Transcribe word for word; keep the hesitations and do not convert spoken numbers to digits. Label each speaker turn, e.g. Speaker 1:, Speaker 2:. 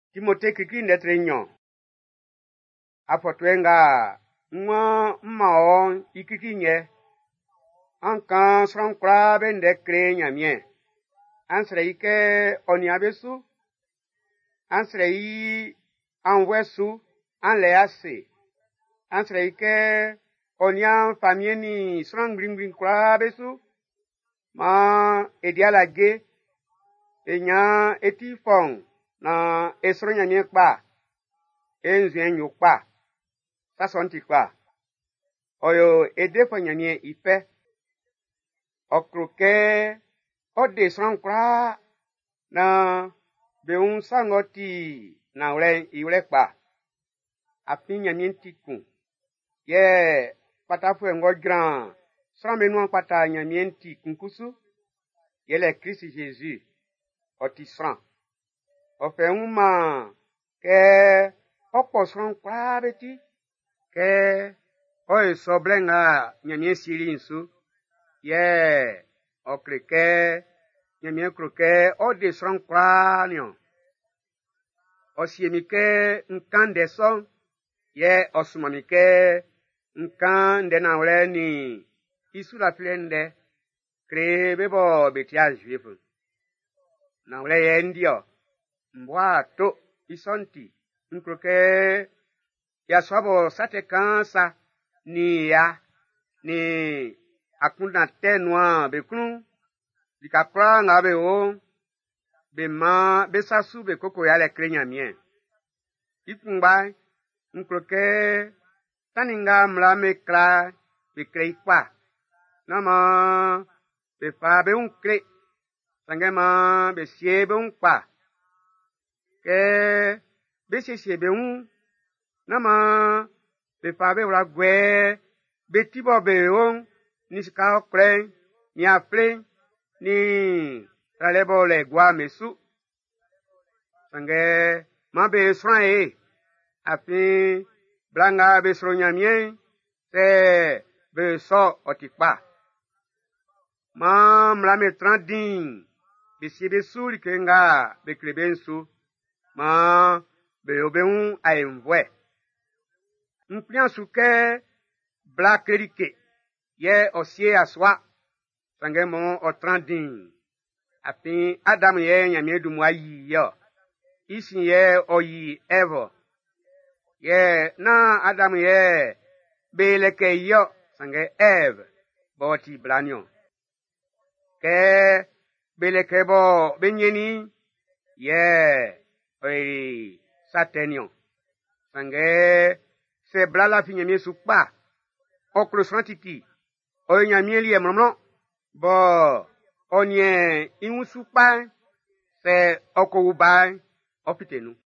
Speaker 1: Timothée kiki ndetrenyo. Apotwenga nwa mmaon ikiki nye. Ankan srankra bende kre nyamie. Ansre ike oniabesu. Ansre yi anwesu anle ase. Ansre ike onia famieni srang bring bring kra besu. Ma edialage enya eti fong na esro nyamie kpa. Enzuen yukpa. Sasonti kpa. Oyo edefo nyamie ipe. Okroke ode srankra na beun sangoti na ure iure kpa. Api nyamie tikun. Ye patafu engo gran. Sramenu pata nyamie tikun kusu. Ye le Christ Jésus. Oti sran. Ofe uma ke opo srankra beti. Ke oe soblenga nyamie siri insu. Ye okreke nyamie kroke ode srankra nyo. Osiemike nkan deson. Ye osumamike nkan de na ure ni isu la flende. Kre bebo betia juifu. Na ure ye ndio. Mbwa to isonti. Nkroke ya swabo sate kansa ni ya ni akunda tenwa bekunu likakra ngabe o be ma be sasu be koko ya le krenya mien ikungba nkroke taninga mlame kra be kreikpa nama be fa be unkre sangema be sie be unkpa ke be sie be un nama be fa be ura gwe be tibo be on ni ska okre ni afle ni tralebo le gwa mesu sange ma be sran e afi blanga be sro nyamie se be so otikpa ma mla me trandin be si be suri kenga be krebensu ma be obeun aenvwe mplian suke bla kerike ye osie aswa sange mon otrandin api adam ye nyamie du ayi yo isi ye oyi evo ye na adam ye beleke yo sange ev boti blanyo ke beleke bo benyeni ye oi satenyo sange se blala finyemie sukpa okro santiki o nyamie li emromro bo onye inwusupa se okowu ba opitenu